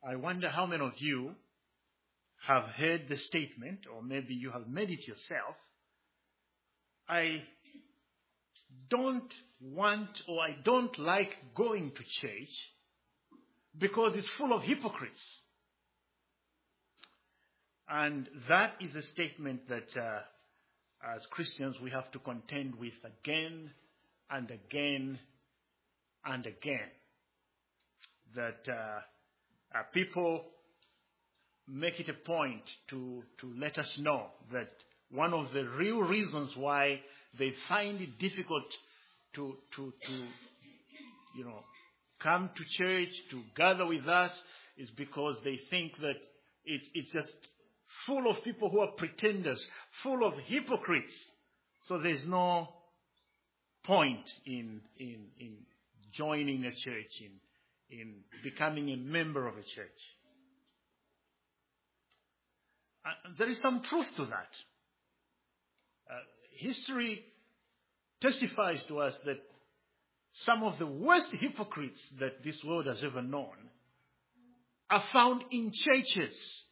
I wonder how many of you have heard the statement, or maybe you have made it yourself. I don't want, or I don't like going to church because it's full of hypocrites. And that is a statement that as Christians we have to contend with again and again and again. That people make it a point to let us know that one of the real reasons why they find it difficult to come to church, to gather with us, is because they think that it's just full of people who are pretenders, full of hypocrites. So there's no point in joining a church, in becoming a member of a church. There is some truth to that. History testifies to us that some of the worst hypocrites that this world has ever known are found in churches.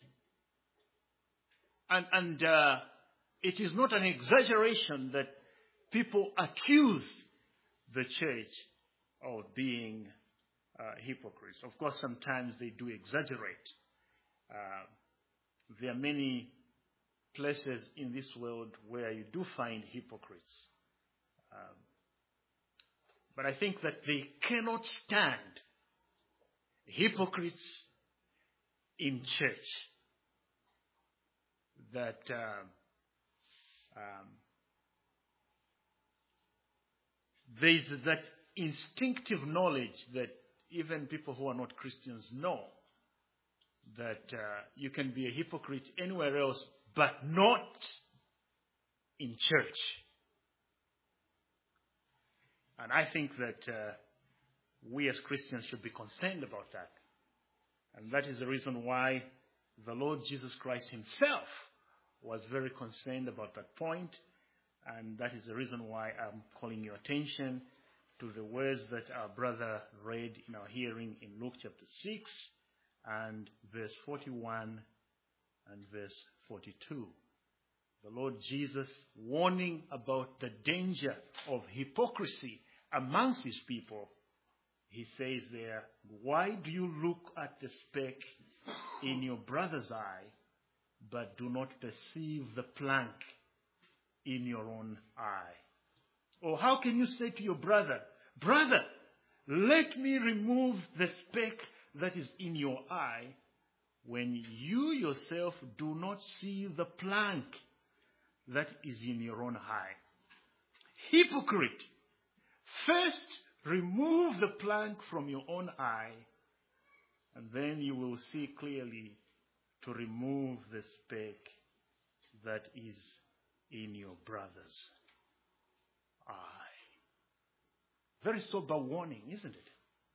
And it is not an exaggeration that people accuse the church of being hypocrites. Of course, sometimes they do exaggerate. There are many places in this world where you do find hypocrites. But I think that they cannot stand hypocrites in church. That there is that instinctive knowledge that even people who are not Christians know, that you can be a hypocrite anywhere else, but not in church. And I think that we as Christians should be concerned about that. And that is the reason why the Lord Jesus Christ himself was very concerned about that point. And that is the reason why I'm calling your attention to the words that our brother read in our hearing in Luke chapter 6 and verse 41 and verse 42. The Lord Jesus warning about the danger of hypocrisy amongst his people. He says there, why do you look at the speck in your brother's eye, but do not perceive the plank in your own eye? Or how can you say to your brother, brother, let me remove the speck that is in your eye, when you yourself do not see the plank that is in your own eye? Hypocrite, first remove the plank from your own eye, and then you will see clearly to remove the speck that is in your brother's eye. Very sober warning, isn't it?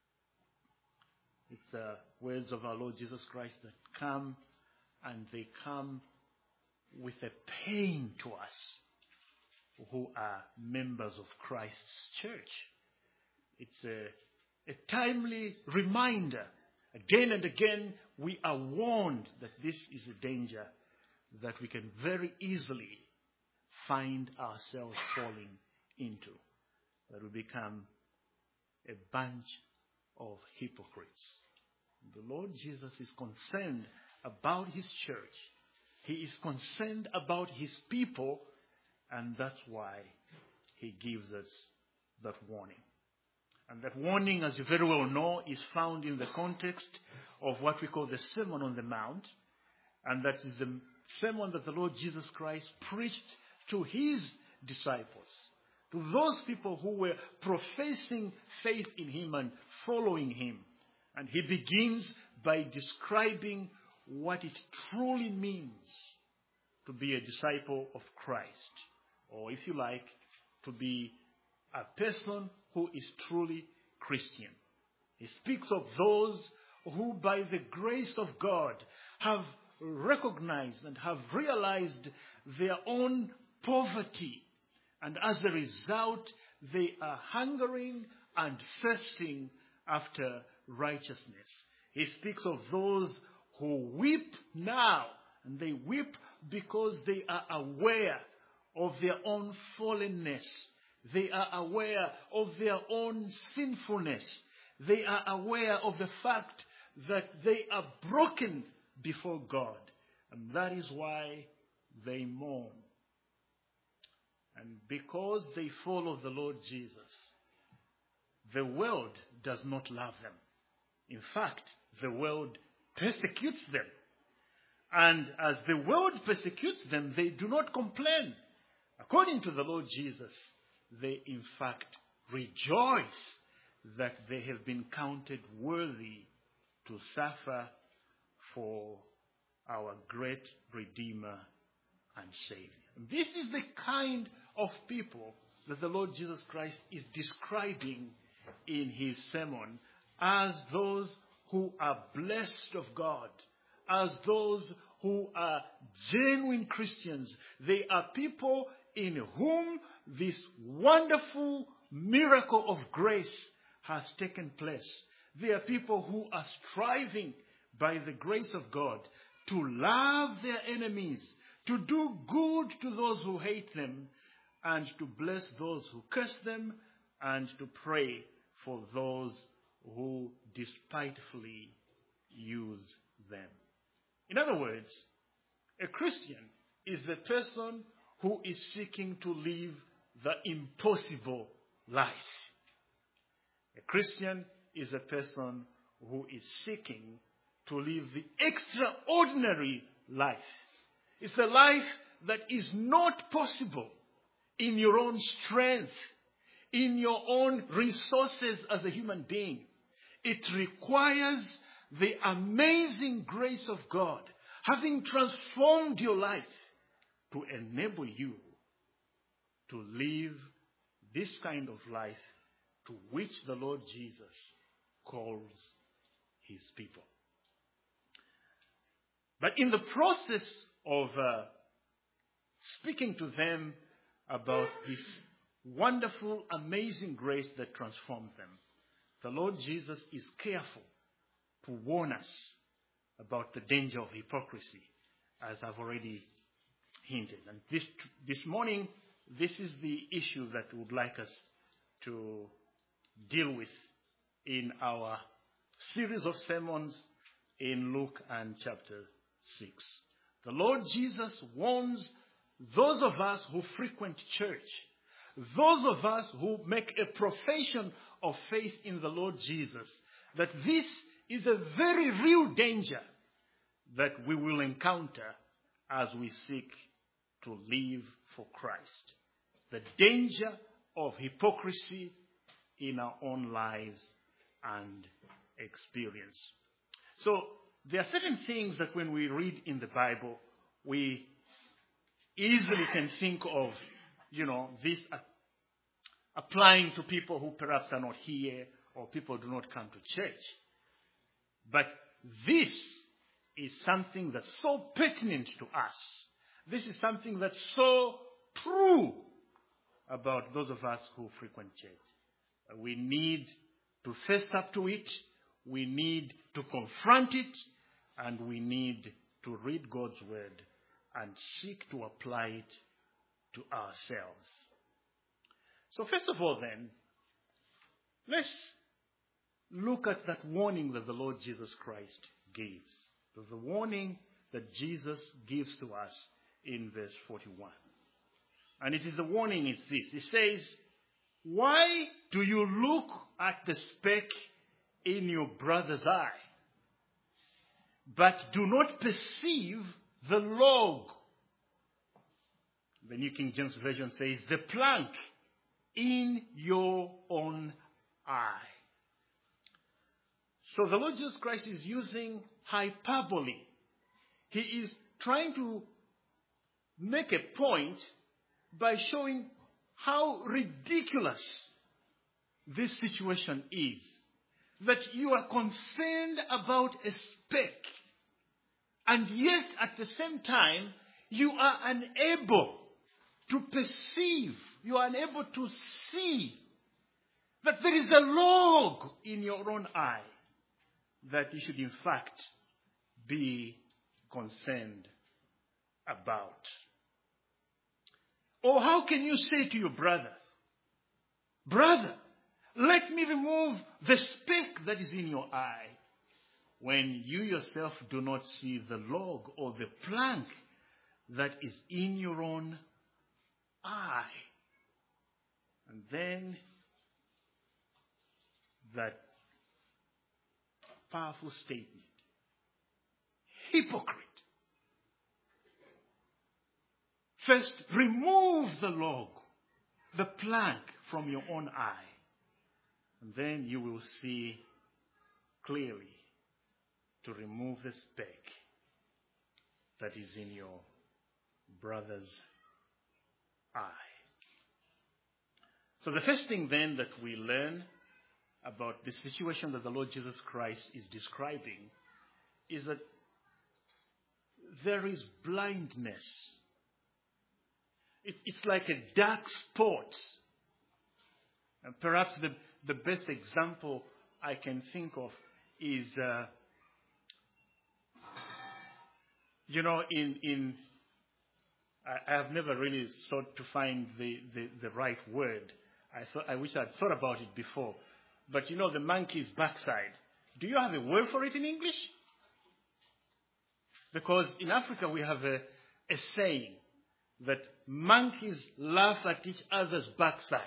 It's the words of our Lord Jesus Christ that come, and they come with a pain to us who are members of Christ's church. It's a timely reminder. Again and again, we are warned that this is a danger that we can very easily find ourselves falling into. That we become a bunch of hypocrites. The Lord Jesus is concerned about his church. He is concerned about his people, and that's why he gives us that warning. And that warning, as you very well know, is found in the context of what we call the Sermon on the Mount. And that is the sermon that the Lord Jesus Christ preached to his disciples, to those people who were professing faith in him and following him. And he begins by describing what it truly means to be a disciple of Christ. Or if you like, to be a person who is truly Christian. He speaks of those who by the grace of God have recognized and have realized their own poverty. And as a result, they are hungering and thirsting after righteousness. He speaks of those who weep now, and they weep because they are aware of their own fallenness. They are aware of their own sinfulness. They are aware of the fact that they are broken before God. And that is why they mourn. And because they follow the Lord Jesus, the world does not love them. In fact, the world persecutes them. And as the world persecutes them, they do not complain. According to the Lord Jesus, they in fact rejoice that they have been counted worthy to suffer for our great Redeemer and Savior. This is the kind of people that the Lord Jesus Christ is describing in his sermon as those who are blessed of God, as those who are genuine Christians. They are people in whom this wonderful miracle of grace has taken place. They are people who are striving by the grace of God to love their enemies, to do good to those who hate them, and to bless those who curse them, and to pray for those who despitefully use them. In other words, a Christian is the person who is seeking to live the impossible life. A Christian is a person who is seeking to live the extraordinary life. It's a life that is not possible in your own strength, in your own resources as a human being. It requires the amazing grace of God, having transformed your life, to enable you to live this kind of life to which the Lord Jesus calls his people. But in the process of speaking to them about this wonderful, amazing grace that transforms them, the Lord Jesus is careful to warn us about the danger of hypocrisy, as I've already hinted. And this morning, this is the issue that we would like us to deal with in our series of sermons in Luke and chapter 6. The Lord Jesus warns those of us who frequent church, those of us who make a profession of faith in the Lord Jesus, that this is a very real danger that we will encounter as we seek to live for Christ. The danger of hypocrisy in our own lives and experience. So there are certain things that when we read in the Bible, we easily can think of, this applying to people who perhaps are not here or people do not come to church. But this is something that's so pertinent to us. This is something that's so true about those of us who frequent church. We need to face up to it. We need to confront it. And we need to read God's word and seek to apply it to ourselves. So first of all then, let's look at that warning that the Lord Jesus Christ gives. The warning that Jesus gives to us in verse 41. And it is the warning is this. It says, why do you look at the speck in your brother's eye, but do not perceive the log? The New King James Version says, the plank in your own eye. So the Lord Jesus Christ is using hyperbole. He is trying to make a point by showing how ridiculous this situation is. That you are concerned about a speck, and yet at the same time you are unable to perceive, you are unable to see that there is a log in your own eye. that you should in fact be concerned about? Or how can you say to your brother, brother, let me remove the speck that is in your eye, when you yourself do not see the log or the plank that is in your own eye? And then that powerful statement, hypocrite. First, remove the log, the plank from your own eye, and then you will see clearly to remove the speck that is in your brother's eye. So the first thing then that we learn about the situation that the Lord Jesus Christ is describing is that there is blindness. It's like a dark spot. And perhaps the best example I can think of is, I have never really sought to find the right word. I wish I'd thought about it before. But the monkey's backside. Do you have a word for it in English? Because in Africa we have a saying that monkeys laugh at each other's backside.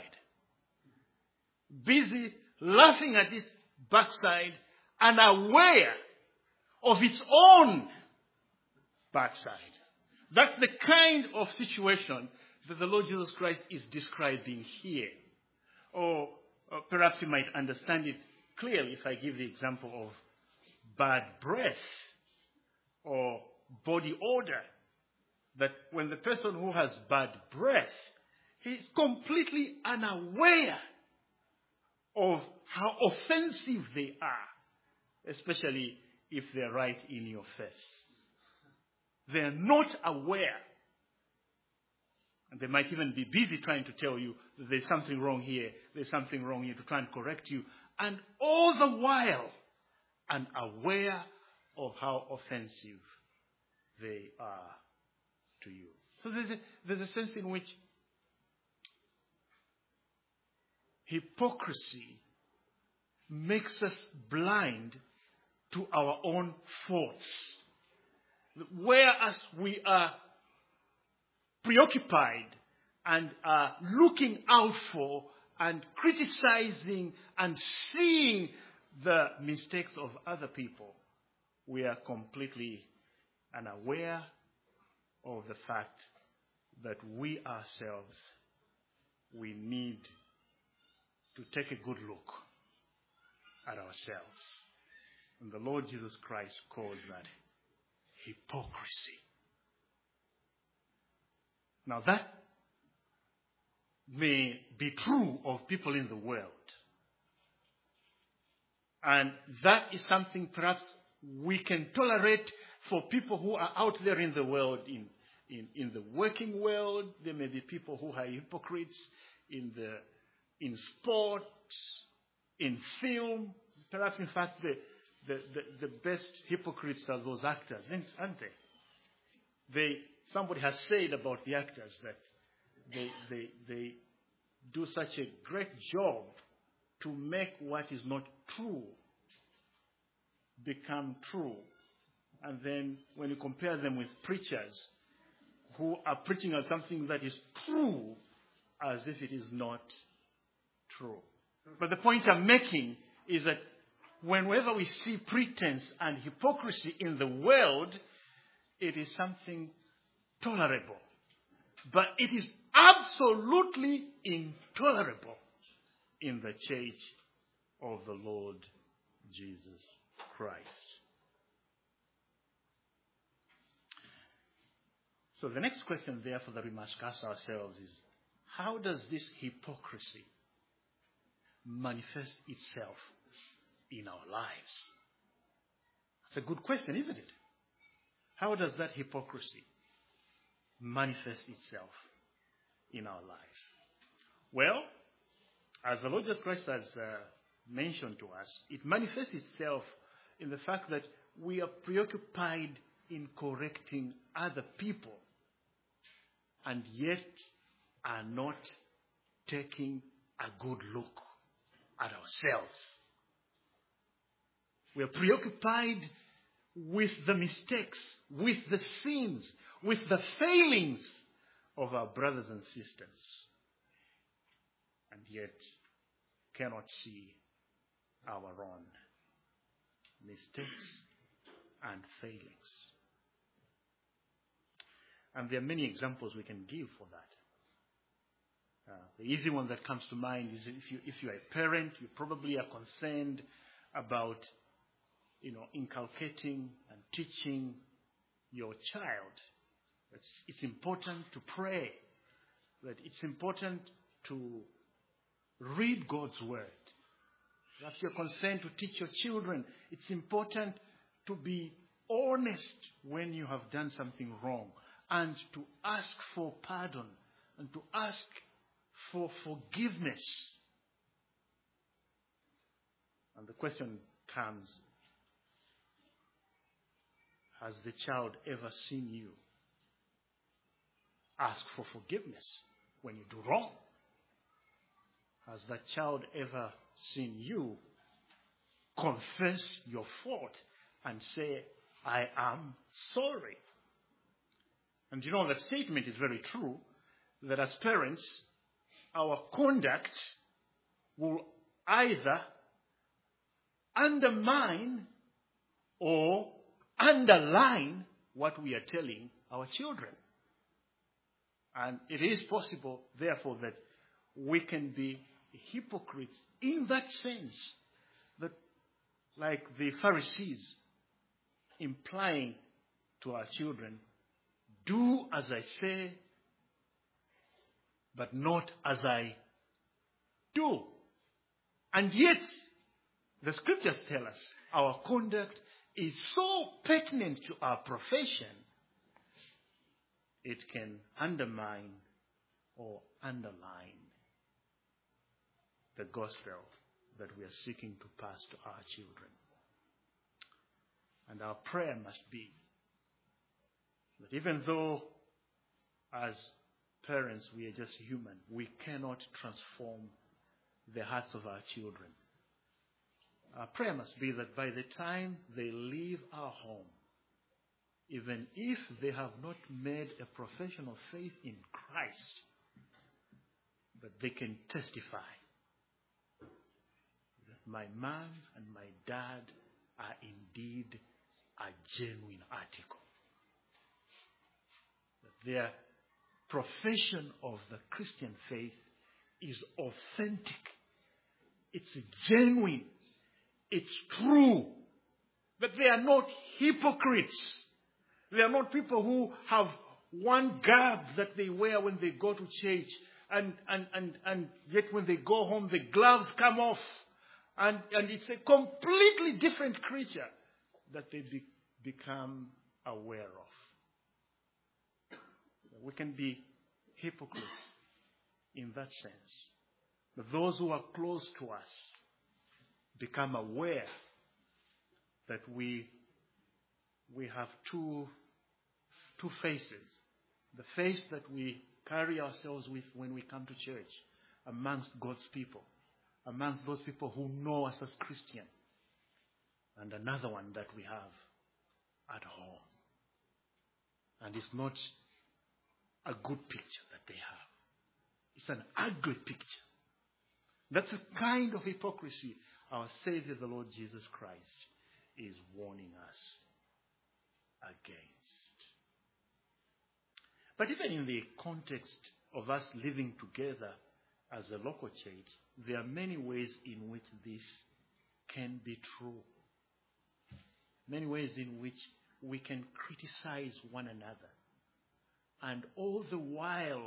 Busy laughing at its backside, unaware of its own backside. That's the kind of situation that the Lord Jesus Christ is describing here. Or perhaps you might understand it clearly if I give the example of bad breath or body odor. That when the person who has bad breath, he's completely unaware of how offensive they are, especially if they're right in your face. They're not aware. And they might even be busy trying to tell you that there's something wrong here, there's something wrong here, to try and correct you. And all the while, unaware of how offensive they are to you. So there's a sense in which hypocrisy makes us blind to our own faults. Whereas we are preoccupied and are looking out for and criticizing and seeing the mistakes of other people, we are completely unaware of the fact that we ourselves, we need to take a good look at ourselves. And the Lord Jesus Christ calls that hypocrisy. Now that may be true of people in the world. And that is something perhaps we can tolerate for people who are out there in the world, in the working world. There may be people who are hypocrites in sport, in film. Perhaps, in fact, the best hypocrites are those actors, aren't they? Somebody has said about the actors that they do such a great job to make what is not true become true. And then when you compare them with preachers who are preaching on something that is true as if it is not true. But the point I'm making is that whenever we see pretense and hypocrisy in the world, it is something tolerable. But it is absolutely intolerable in the church of the Lord Jesus Christ. So the next question, therefore, that we must ask ourselves is, how does this hypocrisy manifest itself in our lives? That's a good question, isn't it? How does that hypocrisy manifest itself in our lives? Well, as the Lord Jesus Christ has mentioned to us, it manifests itself in the fact that we are preoccupied in correcting other people and yet are not taking a good look at ourselves. We are preoccupied with the mistakes, with the sins, with the failings of our brothers and sisters, and yet cannot see our own mistakes and failings. And there are many examples we can give for that. The easy one that comes to mind is if you are a parent, you probably are concerned about, inculcating and teaching your child. It's important to pray. That it's important to read God's word. That you're concerned to teach your children. It's important to be honest when you have done something wrong, and to ask for pardon, and to ask for forgiveness. And the question comes, has the child ever seen you ask for forgiveness when you do wrong? Has that child ever seen you confess your fault and say, I am sorry? And that statement is very true, that as parents, our conduct will either undermine or underline what we are telling our children. And it is possible, therefore, that we can be hypocrites in that sense, that like the Pharisees, implying to our children, do as I say, but not as I do. And yet, the scriptures tell us our conduct is so pertinent to our profession, it can undermine or underline the gospel that we are seeking to pass to our children. And our prayer must be that even though as parents we are just human, we cannot transform the hearts of our children. Our prayer must be that by the time they leave our home, even if they have not made a profession of faith in Christ, but they can testify that my mom and my dad are indeed a genuine article. That their profession of the Christian faith is authentic. It's genuine. It's true. That they are not hypocrites. They are not people who have one garb that they wear when they go to church, and yet when they go home the gloves come off, and it's a completely different creature that they become aware of. We can be hypocrites in that sense. But those who are close to us become aware that we have two faces. The face that we carry ourselves with when we come to church amongst God's people, amongst those people who know us as Christian, and another one that we have at home. And it's not a good picture that they have. It's an ugly picture. That's the kind of hypocrisy our Savior, the Lord Jesus Christ, is warning us against. But even in the context of us living together as a local church, there are many ways in which this can be true. Many ways in which we can criticize one another, and all the while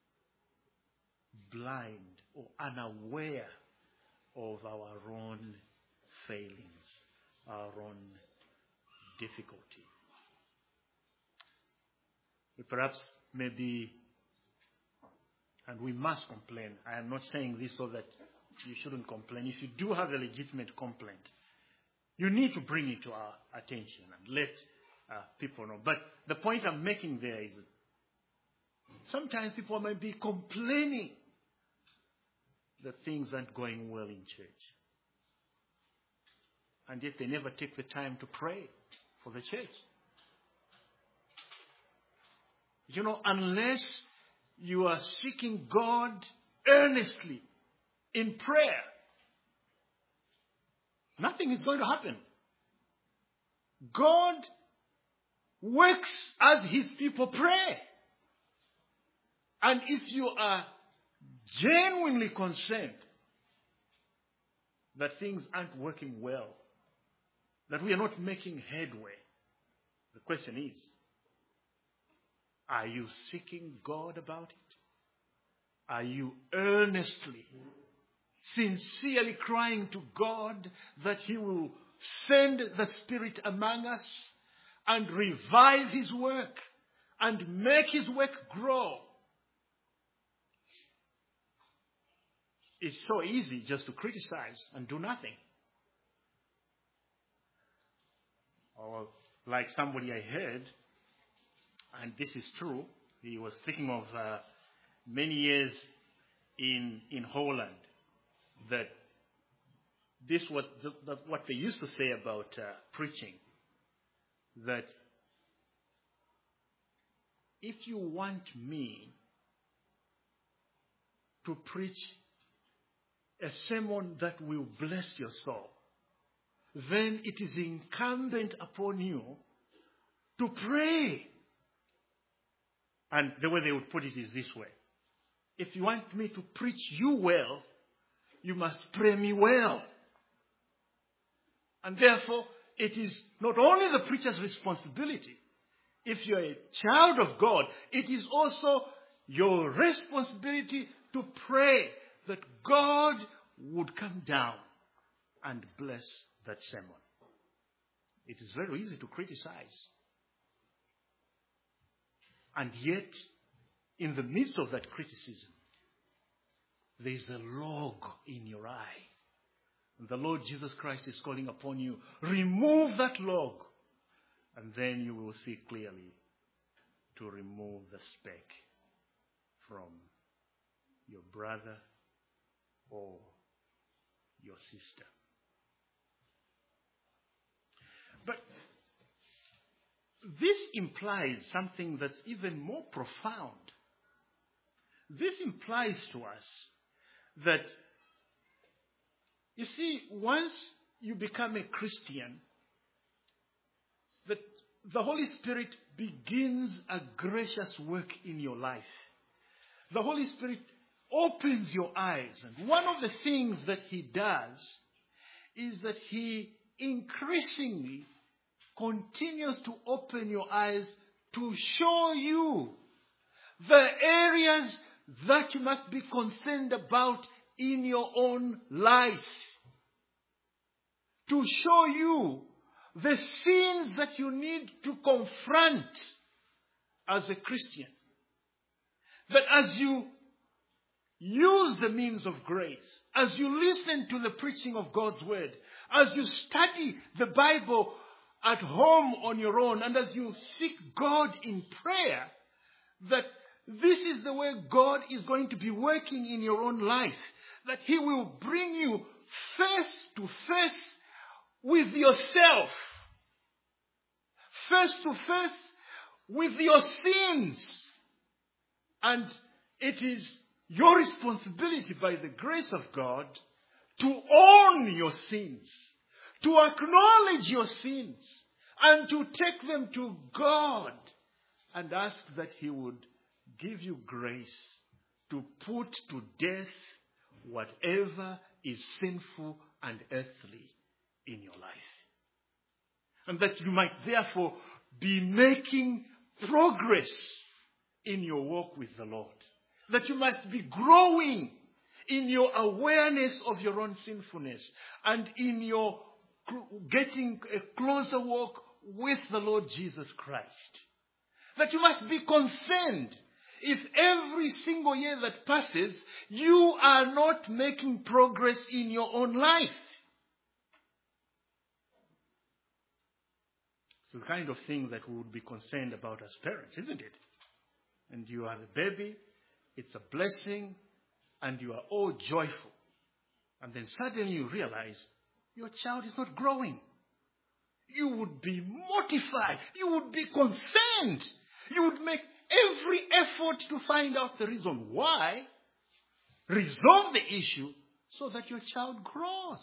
blind or unaware of our own failings, our own difficulty. We perhaps maybe, and we must complain. I am not saying this so that you shouldn't complain. If you do have a legitimate complaint, You need to bring it to our attention and let people know. But the point I'm making there is that sometimes people might be complaining that things aren't going well in church. And yet they never take the time to pray for the church. You know, unless you are seeking God earnestly in prayer, nothing is going to happen. God works as his people pray. And if you are genuinely concerned that things aren't working well, that we are not making headway, the question is, are you seeking God about it? Are you earnestly, sincerely crying to God that he will send the Spirit among us and revive his work and make his work grow? It's so easy just to criticize and do nothing. Or like somebody I heard, and this is true, he was speaking of many years in Holland, that this was what they used to say about preaching, that if you want me to preach a sermon that will bless your soul, then it is incumbent upon you to pray. And the way they would put it is this way. If you want me to preach you well, you must pray me well. And therefore, it is not only the preacher's responsibility. If you're a child of God, it is also your responsibility to pray that God would come down and bless that sermon. It is very easy to criticize. And yet, in the midst of that criticism, there is a log in your eye. And the Lord Jesus Christ is calling upon you, remove that log. And then you will see clearly to remove the speck from your brother or your sister. But this implies something that's even more profound. This implies to us that, you see, once you become a Christian, that the Holy Spirit begins a gracious work in your life. The Holy Spirit opens your eyes. And one of the things that he does is that he increasingly continues to open your eyes to show you the areas that you must be concerned about in your own life. To show you the sins that you need to confront as a Christian. That as you use the means of grace, as you listen to the preaching of God's word, as you study the Bible at home on your own, and as you seek God in prayer, that this is the way God is going to be working in your own life. That he will bring you face to face with yourself. Face to face with your sins. And it is your responsibility by the grace of God to own your sins, to acknowledge your sins, and to take them to God and ask that he would give you grace to put to death whatever is sinful and earthly in your life. And that you might therefore be making progress in your walk with the Lord. That you must be growing in your awareness of your own sinfulness and in your getting a closer walk with the Lord Jesus Christ. That you must be concerned if every single year that passes, you are not making progress in your own life. It's the kind of thing that we would be concerned about as parents, isn't it? And you have a baby, it's a blessing, and you are all joyful. And then suddenly you realize your child is not growing. You would be mortified. You would be concerned. You would make every effort to find out the reason why, resolve the issue so that your child grows.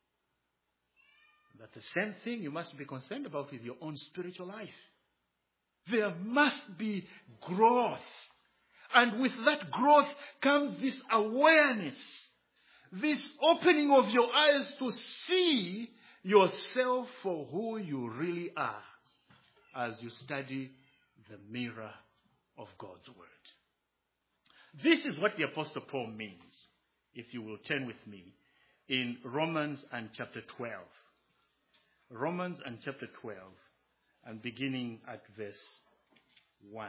But the same thing you must be concerned about with your own spiritual life. There must be growth. And with that growth comes this awareness, this opening of your eyes to see yourself for who you really are as you study the mirror of God's Word. This is what the Apostle Paul means, if you will turn with me, in Romans and chapter 12. Romans and chapter 12, and beginning at verse 1.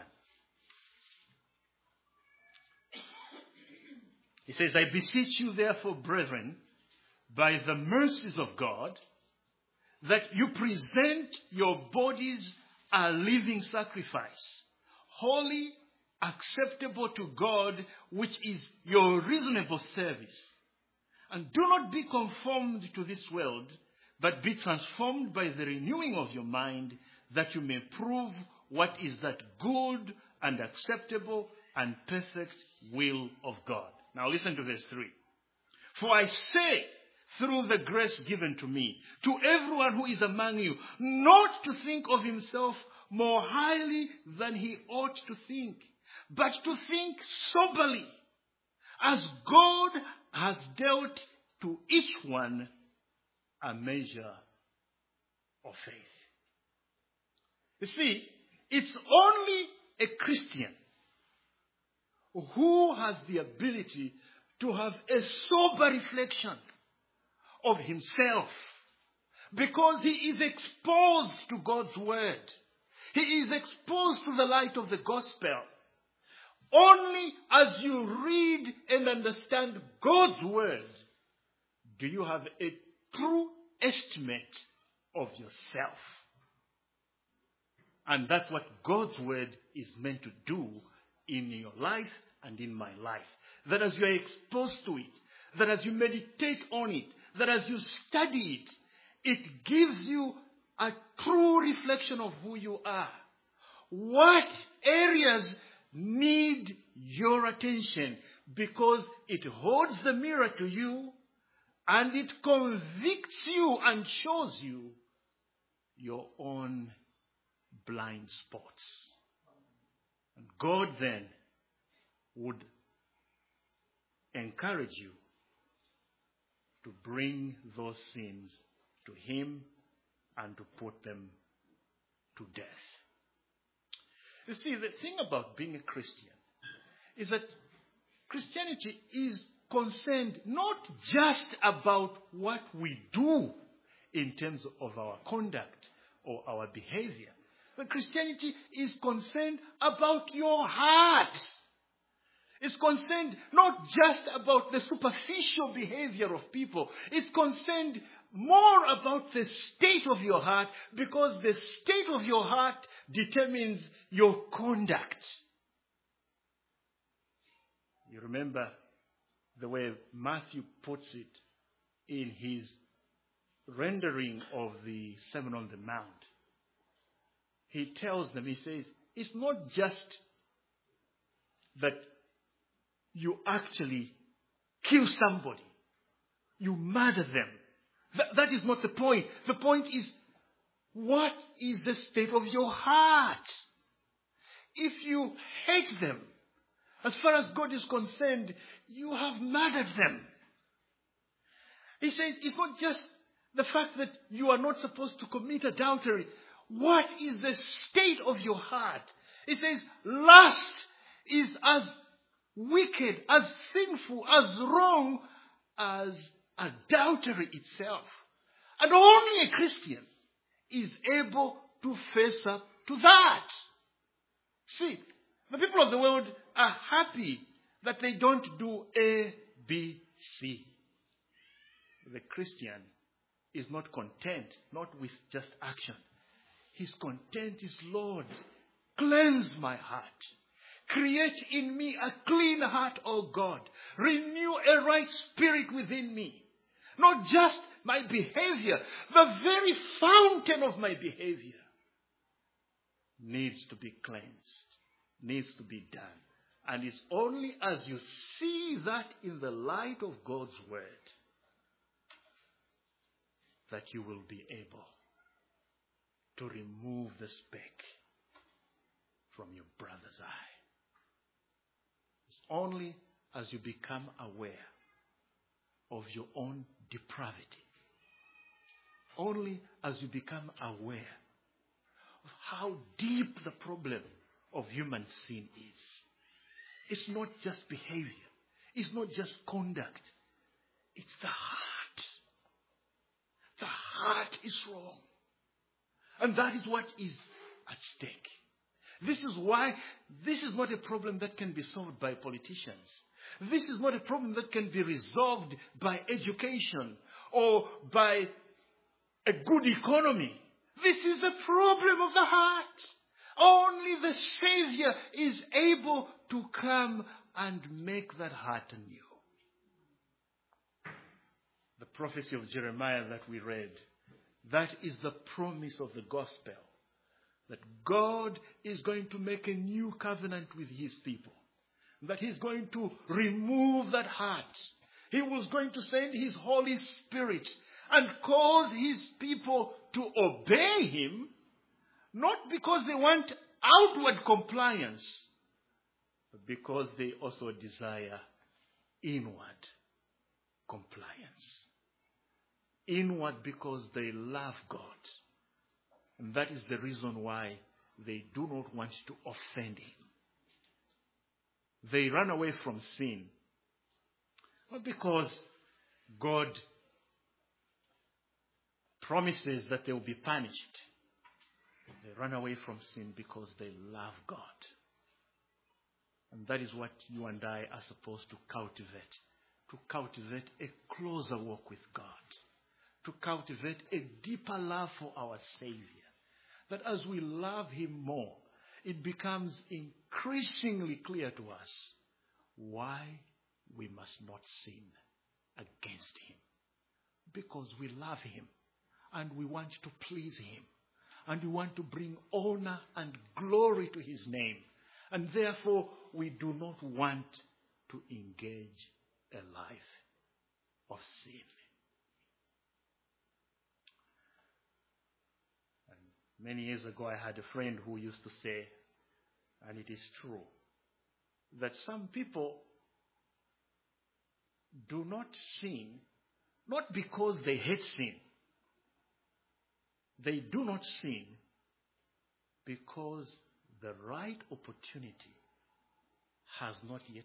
He says, I beseech you therefore, brethren, by the mercies of God, that you present your bodies a living sacrifice, holy, acceptable to God, which is your reasonable service. And do not be conformed to this world, but be transformed by the renewing of your mind, that you may prove what is that good and acceptable and perfect will of God. Now listen to verse 3. For I say, through the grace given to me, to everyone who is among you, not to think of himself more highly than he ought to think, but to think soberly, as God has dealt to each one a measure of faith. You see, it's only a Christian who has the ability to have a sober reflection of himself, because he is exposed to God's word. He is exposed to the light of the gospel. Only as you read and understand God's word do you have a true estimate of yourself. And that's what God's word is meant to do in your life and in my life. That as you are exposed to it, that as you meditate on it, that as you study it, it gives you a true reflection of who you are. What areas need your attention? Because it holds the mirror to you and it convicts you and shows you your own blind spots. And God then would encourage you to bring those sins to Him and to put them to death. You see, the thing about being a Christian is that Christianity is concerned not just about what we do in terms of our conduct or our behavior. But Christianity is concerned about your heart. It's concerned not just about the superficial behavior of people. It's concerned more about the state of your heart, because the state of your heart determines your conduct. You remember the way Matthew puts it in his rendering of the Sermon on the Mount. He tells them, he says, it's not just that you actually kill somebody, you murder them. That is not the point. The point is, what is the state of your heart? If you hate them, as far as God is concerned, you have murdered them. He says it's not just the fact that you are not supposed to commit adultery. What is the state of your heart? He says lust is as wicked, as sinful, as wrong as adultery itself. And only a Christian is able to face up to that. See, the people of the world are happy that they don't do A, B, C. The Christian is not content, not with just action. his content is, Lord, cleanse my heart. Create in me a clean heart, O God. Renew a right spirit within me. Not just my behavior, the very fountain of my behavior needs to be cleansed, needs to be done. And it's only as you see that in the light of God's word that you will be able to remove the speck from your brother's eye. It's only as you become aware of your own depravity, only as you become aware of how deep the problem of human sin is. It's not just behavior. It's not just conduct. It's the heart. The heart is wrong. And that is what is at stake. This is why this is not a problem that can be solved by politicians. This is not a problem that can be resolved by education or by a good economy. This is a problem of the heart. Only the Savior is able to come and make that heart anew. The prophecy of Jeremiah that we read, that is the promise of the gospel. That God is going to make a new covenant with his people. That he's going to remove that heart. He was going to send his Holy Spirit and cause his people to obey him, not because they want outward compliance, but because they also desire inward compliance. Inward because they love God. And that is the reason why they do not want to offend him. They run away from sin. Not because God promises that they will be punished. They run away from sin because they love God. And that is what you and I are supposed to cultivate. To cultivate a closer walk with God. To cultivate a deeper love for our Savior. That as we love him more, it becomes increasingly clear to us why we must not sin against him. Because we love him and we want to please him. And we want to bring honor and glory to his name. And therefore, we do not want to engage a life of sin. And many years ago, I had a friend who used to say, and it is true, that some people do not sin, not because they hate sin. They do not sin because the right opportunity has not yet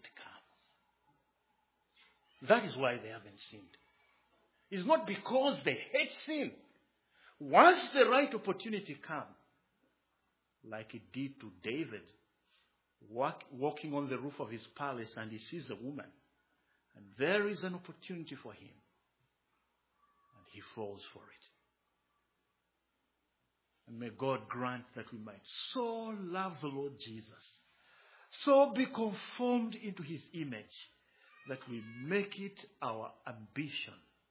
come. That is why they haven't sinned. It's not because they hate sin. Once the right opportunity comes, like it did to David, walking on the roof of his palace and he sees a woman, and there is an opportunity for him, and he falls for it. And may God grant that we might so love the Lord Jesus, so be conformed into his image, that we make it our ambition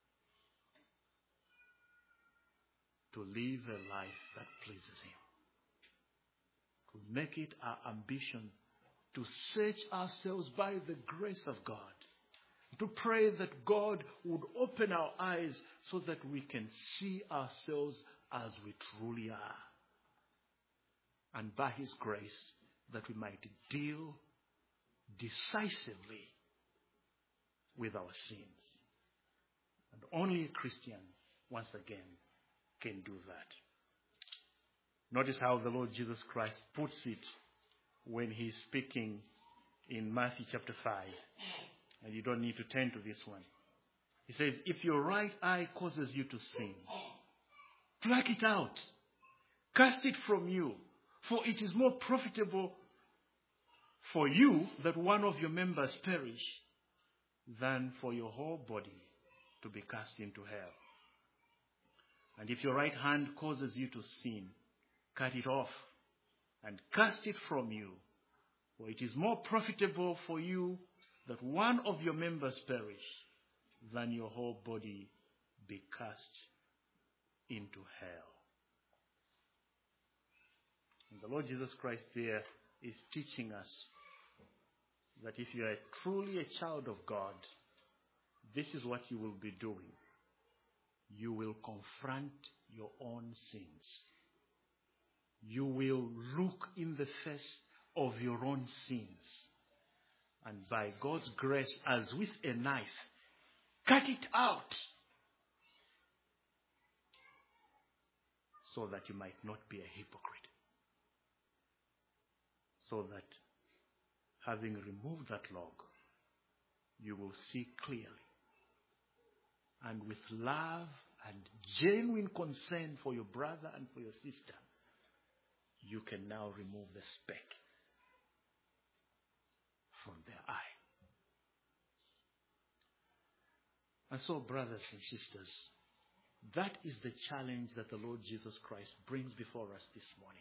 to live a life that pleases him. To make it our ambition to search ourselves by the grace of God. To pray that God would open our eyes so that we can see ourselves as we truly are. And by his grace, that we might deal decisively with our sins. And only a Christian, once again, can do that. Notice how the Lord Jesus Christ puts it when he's speaking in Matthew chapter 5. And you don't need to turn to this one. He says, if your right eye causes you to sin, pluck it out. Cast it from you. For it is more profitable for you that one of your members perish than for your whole body to be cast into hell. And if your right hand causes you to sin, cut it off and cast it from you. For it is more profitable for you that one of your members perish than your whole body be cast into hell. And the Lord Jesus Christ there is teaching us that if you are truly a child of God, this is what you will be doing. You will confront your own sins. You will look in the face of your own sins. And by God's grace, as with a knife, cut it out so that you might not be a hypocrite. So that having removed that log, you will see clearly. And with love and genuine concern for your brother and for your sister, you can now remove the speck from their eye. And so, brothers and sisters, that is the challenge that the Lord Jesus Christ brings before us this morning.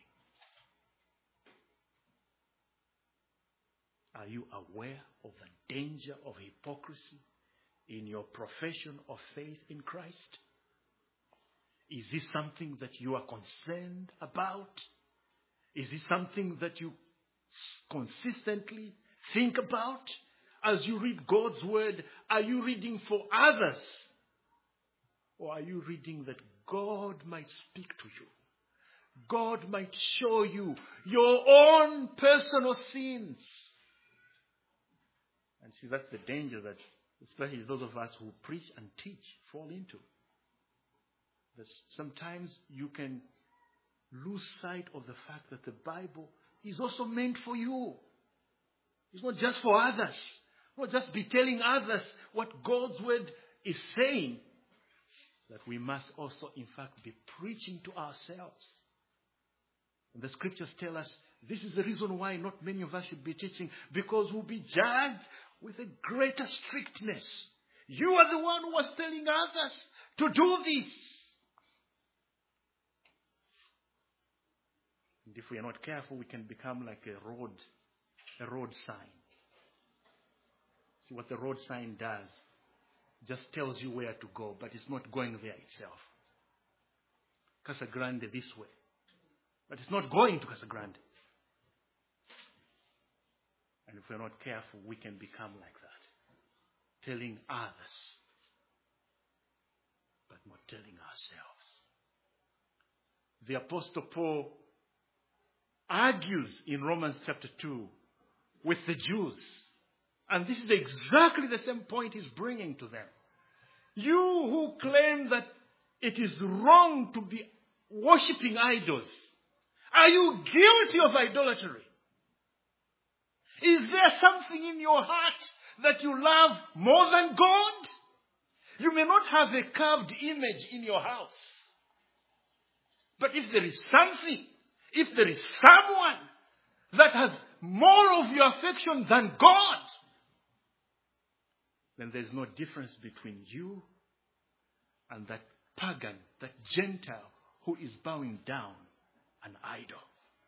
Are you aware of the danger of hypocrisy in your profession of faith in Christ? Is this something that you are concerned about? Is this something that you consistently think about? As you read God's word, are you reading for others? Or are you reading that God might speak to you? God might show you your own personal sins. And see, that's the danger that especially those of us who preach and teach fall into. That sometimes you can lose sight of the fact that the Bible is also meant for you. It's not just for others. Not just be telling others what God's word is saying. That we must also, in fact, be preaching to ourselves. And the scriptures tell us this is the reason why not many of us should be teaching, because we'll be judged with a greater strictness. You are the one who was telling others to do this. And if we are not careful, we can become like a road sign. See what the road sign does. Just tells you where to go, but it's not going there itself. Casa Grande this way. But it's not going to Casa Grande. And if we're not careful, we can become like that. Telling others, but not telling ourselves. The Apostle Paul argues in Romans chapter 2 with the Jews. And this is exactly the same point he's bringing to them. You who claim that it is wrong to be worshipping idols, are you guilty of idolatry? Is there something in your heart that you love more than God? You may not have a carved image in your house. But if there is something, if there is someone that has more of your affection than God, then there's no difference between you and that pagan, that Gentile who is bowing down an idol.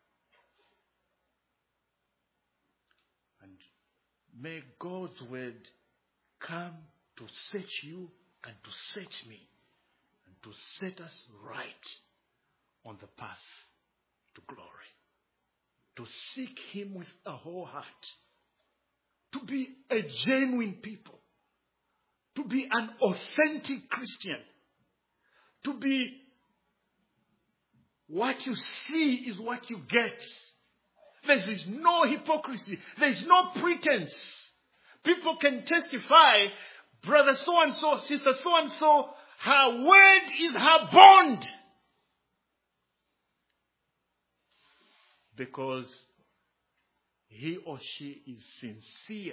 And may God's word come to set you and to set me and to set us right on the path to glory. To seek Him with a whole heart. To be a genuine people. To be an authentic Christian. To be what you see is what you get. There is no hypocrisy. There is no pretense. People can testify, brother so-and-so, sister so-and-so, her word is her bond. Because he or she is sincere.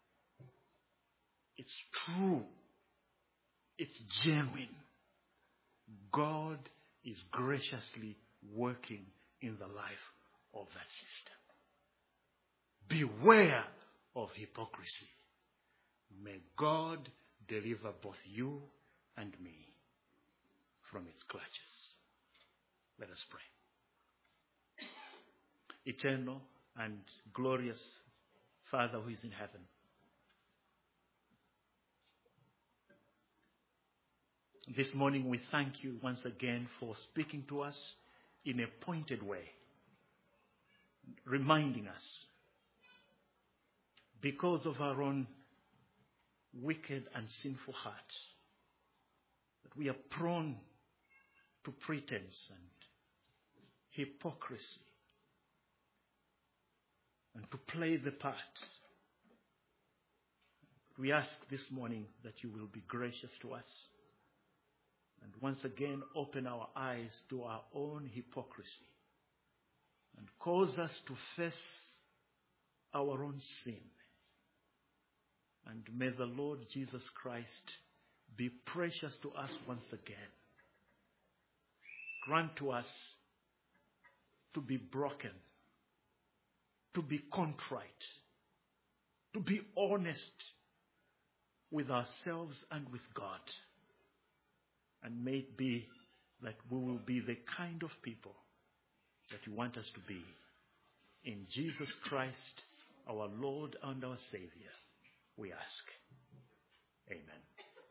It's true. It's genuine. God is graciously working in the life of that sister. Beware of hypocrisy. May God deliver both you and me from its clutches. Let us pray. eternal and glorious Father who is in heaven, this morning we thank you once again for speaking to us in a pointed way, reminding us, because of our own wicked and sinful hearts, that we are prone to pretense and hypocrisy and to play the part. We ask this morning that you will be gracious to us and once again open our eyes to our own hypocrisy and cause us to face our own sin. And may the Lord Jesus Christ be precious to us once again. Grant to us to be broken, to be contrite, to be honest with ourselves and with God. And may it be that we will be the kind of people that you want us to be. In Jesus Christ, our Lord and our Savior, we ask. Amen.